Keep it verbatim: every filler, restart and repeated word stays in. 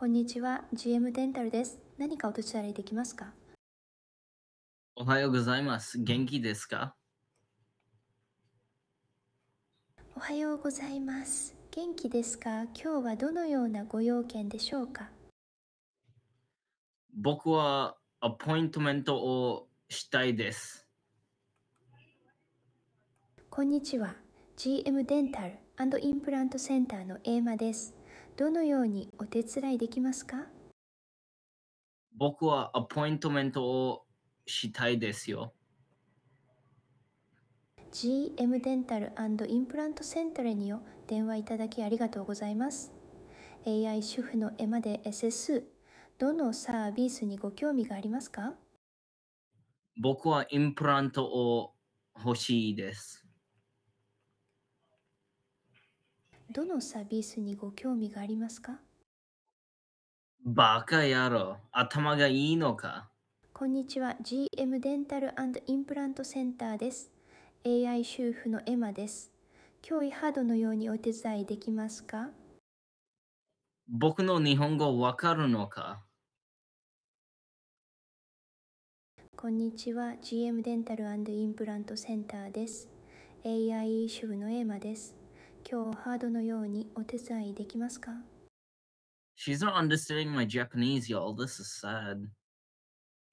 こんにちは、ジーエム デンタルです。何かお手伝いできますか？ おはようございます。元気ですか？ おはようございます。元気ですか？今日はどのようなご用件でしょうか？ 僕はアポイントメントをしたいです。 こんにちは、ジーエム デンタルインプラントセンターのエーマです。どのようにお手伝いできますか？ 僕はアポイントメントをしたいですよ。 ジーエム デンタルインプラントセンターによ電話いただきありがとうございます。エーアイ 主婦のエマで エスエス、どのサービスにご興味がありますか？ 僕はインプラントを欲しいです。 どのサービスにご興味がありますか？ バカ野郎、頭がいいのか？ こんにちは、ジーエム デンタルインプラントセンターです。エーアイ 主婦のエマです。今日ハードのようにお手伝いできますか？ 僕の日本語わかるのか？ こんにちは、ジーエム デンタルインプラントセンターです。エーアイ 主婦のエマです。今日ハードのようにお手伝いできますか？ She's not understanding my Japanese, y'all. This is sad.